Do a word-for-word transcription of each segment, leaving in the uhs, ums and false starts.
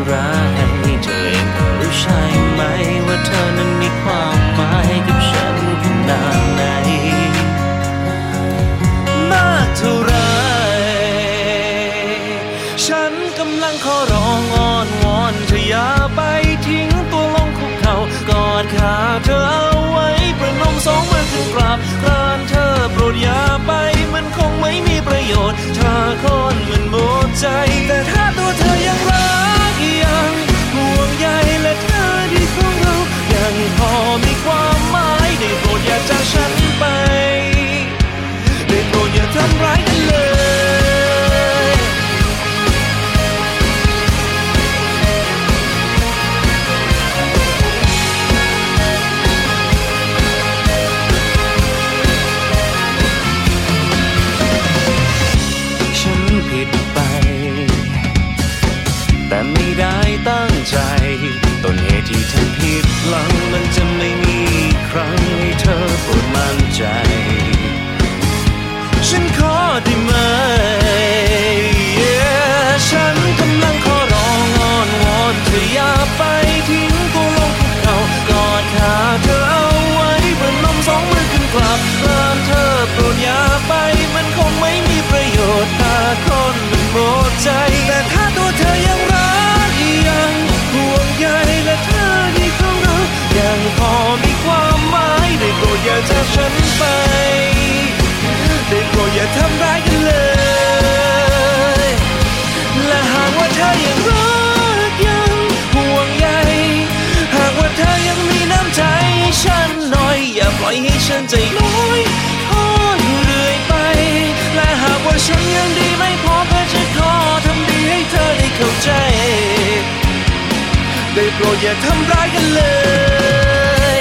รักให้เธอเองก็รู้ใช่ไหมว่าเธอนั้นมีความหมายกับฉันขนาดไหนมากเท่าไรฉันกำลังขอร้องอ้อนวอนเธออย่าไปทิ้งตัวลงคุกเข่ากอดขาเธอเอาไว้ประนมสองมือขึ้นกราบกรานเธอโปรดอย่าไปมันคงไม่มีประโยชน์ถ้าคนมันหมดใจแต่ถ้าตัวเธอยังรักยังห่วงใยและเธอดีของเรายังพอมีความหมายได้โปรดอย่าจากฉันไปได้โปรดอย่าทำร้ายกันเลยฉันผิดไปแต่ไม่ได้ตั้งใจต้นเหตุที่ทำผิดหลังมันจะไม่มีครั้งให้เธอโปรดมั่นใจฉันขอได้ไหม yeah, ฉันกำลังขอร้องอ้อนวอนเธออย่าไปทิ้งตัวลงคุกเข่ากอดขาเธอเอาไว้ประนมสองมือขึ้นกราบกรานเธอโปรดอย่าไปมันคงไม่มีประโยชน์ถ้าคนมันหมดใจแต่ถ้าตัวเธอยังรักยังห่วงใยและเธอดีของเรายังพอมีความหมายได้โปรดอย่าจากฉันไปได้โปรดอย่าทำร้ายกันเลยและหากว่าเธอยังรักยังห่วงใยหากว่าเธอยังมีน้ำใจฉันหน่อยอย่าปล่อยให้ฉันใจลอยทอดเรื่อยไปและหากว่าฉันยังดีไม่พอก็จะขอทำดีให้เธอได้เข้าใจได้โปรดอย่าทำร้ายกันเลย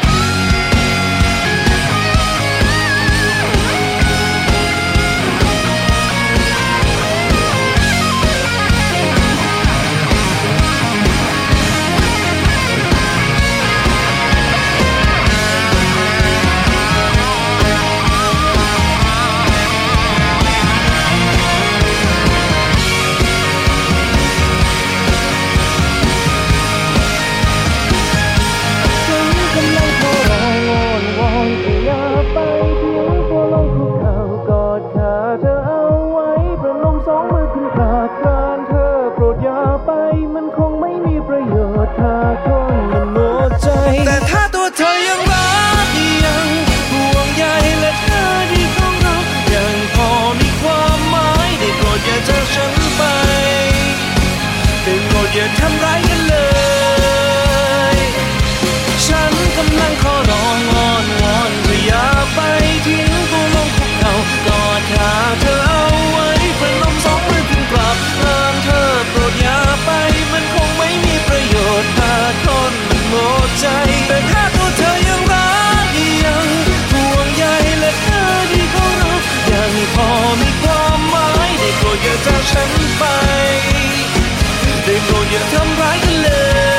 แต่ถ้าตัวเธอยังรักยังห่วงใยและเธอดีของเรายังพอมีความหมายได้โปรดอย่าจากฉันไปได้โปรดอย่าทำร้ายกันเลยฉันกำลังขอร้องอ้อนวอนเธออย่าไปทิ้งตัวลงคุกเข่ากอดขาเธอเอาไว้ประนมสองมือขึ้นกราบกรานเธอโปรดอย่าไปมันคงไม่มีประโยชน์ถ้าคนมันหมดใจแต่ถ้าตัวเธอยังรักยังห่วงใยและเธอดีของเรายังพอมีความหมายได้โปรดอย่าจากฉันไปได้โปรดอย่าทำร้ายกันเลย